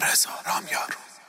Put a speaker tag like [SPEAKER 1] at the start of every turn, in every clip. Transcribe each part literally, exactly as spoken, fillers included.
[SPEAKER 1] رضا رامیار.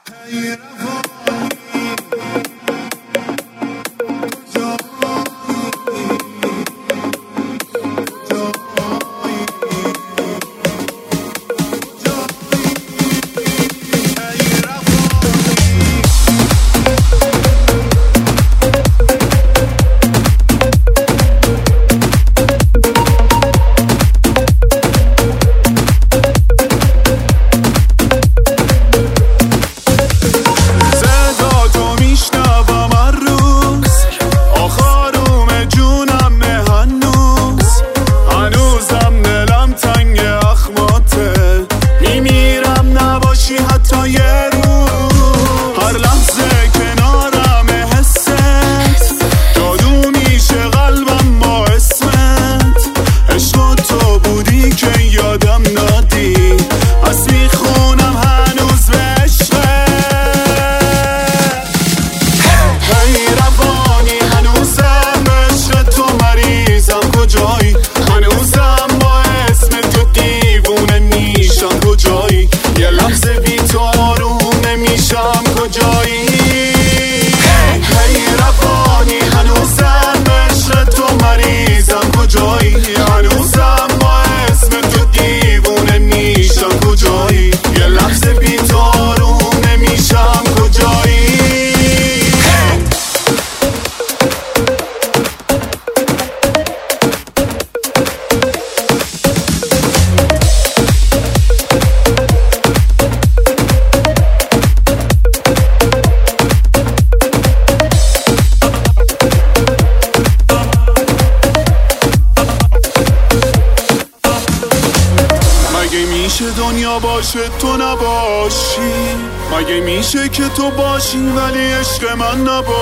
[SPEAKER 2] میشه دنیا باشه تو نباشی؟ مگه میشه که تو باشی ولی عشق من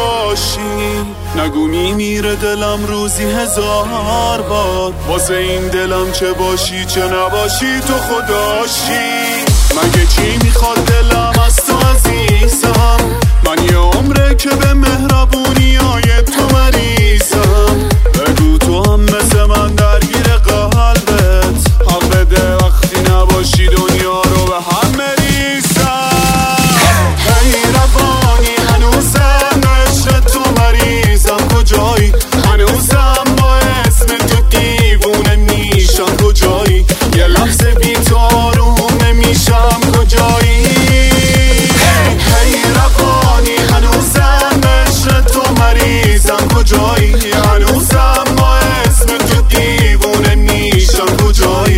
[SPEAKER 2] نباشی؟ نگو میمیره دلم روزی هزار بار، واسه این دلم چه باشی چه نباشی تو خداشی. مگه چی میخواد دلم از تو عزیزم؟ من یه عمره که به مهربونی های تو مریضم. بگو تو هم مثل من درگیر قلبت، حق بده وقتی نباشی دنیا رو به هم مریضم. ای روانی هنوزم عشق تو مریضم، کجایی؟ هنوزم با اسم تو دیوونه میشم، کجایی؟ یه لحظه بی تو آروم نمیشم، کجایی؟ ای روانی هنوزم عشق تو مریضم، کجایی؟ هنوزم با اسم تو دیوونه میشم، کجایی؟